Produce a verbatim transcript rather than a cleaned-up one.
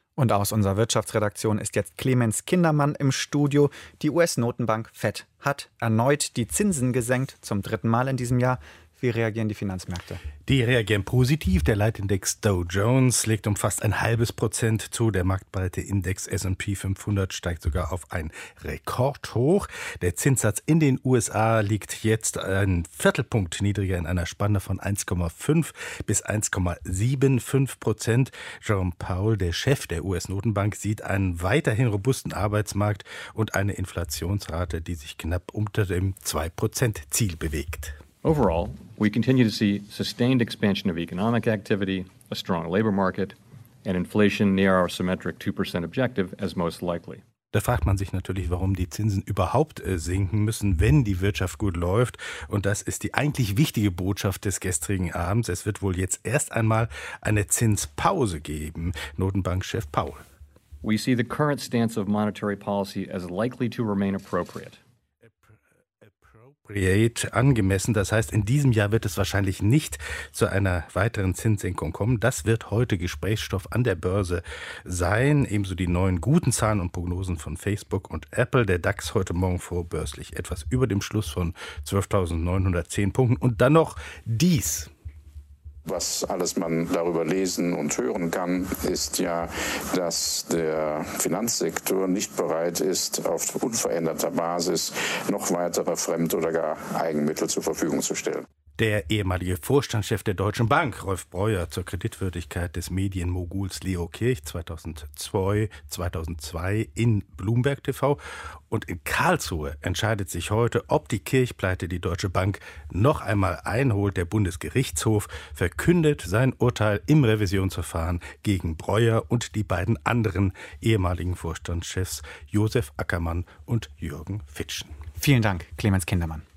Und aus unserer Wirtschaftsredaktion ist jetzt Clemens Kindermann im Studio. Die U S-Notenbank Fed hat erneut die Zinsen gesenkt, zum dritten Mal in diesem Jahr. Wie reagieren die Finanzmärkte? Die reagieren positiv. Der Leitindex Dow Jones legt um fast ein halbes Prozent zu. Der marktbreite Index S und P fünfhundert steigt sogar auf ein Rekordhoch. Der Zinssatz in den U S A liegt jetzt einen Viertelpunkt niedriger in einer Spanne von eins Komma fünf bis eins Komma fünfundsiebzig Prozent. Jerome Powell, der Chef der U S-Notenbank, sieht einen weiterhin robusten Arbeitsmarkt und eine Inflationsrate, die sich knapp unter dem zwei Prozent Ziel bewegt. Overall, we continue to see sustained expansion of economic activity, a strong labor market, and inflation near our symmetric two percent objective as most likely. Da fragt man sich natürlich, warum die Zinsen überhaupt sinken müssen, wenn die Wirtschaft gut läuft. Und das ist die eigentlich wichtige Botschaft des gestrigen Abends. Es wird wohl jetzt erst einmal eine Zinspause geben. Notenbankchef Powell. We see the current stance of monetary policy as likely to remain appropriate. Angemessen. Das heißt, in diesem Jahr wird es wahrscheinlich nicht zu einer weiteren Zinssenkung kommen. Das wird heute Gesprächsstoff an der Börse sein. Ebenso die neuen guten Zahlen und Prognosen von Facebook und Apple. Der DAX heute Morgen vorbörslich etwas über dem Schluss von zwölftausendneunhundertzehn Punkten. Und dann noch dies. Was alles man darüber lesen und hören kann, ist ja, dass der Finanzsektor nicht bereit ist, auf unveränderter Basis noch weitere Fremd- oder gar Eigenmittel zur Verfügung zu stellen. Der ehemalige Vorstandschef der Deutschen Bank, Rolf Breuer, zur Kreditwürdigkeit des Medienmoguls Leo Kirch zweitausendzwei, zweitausendzwei in Bloomberg T V. Und in Karlsruhe entscheidet sich heute, ob die Kirchpleite die Deutsche Bank noch einmal einholt. Der Bundesgerichtshof verkündet sein Urteil im Revisionsverfahren gegen Breuer und die beiden anderen ehemaligen Vorstandschefs Josef Ackermann und Jürgen Fitschen. Vielen Dank, Clemens Kindermann.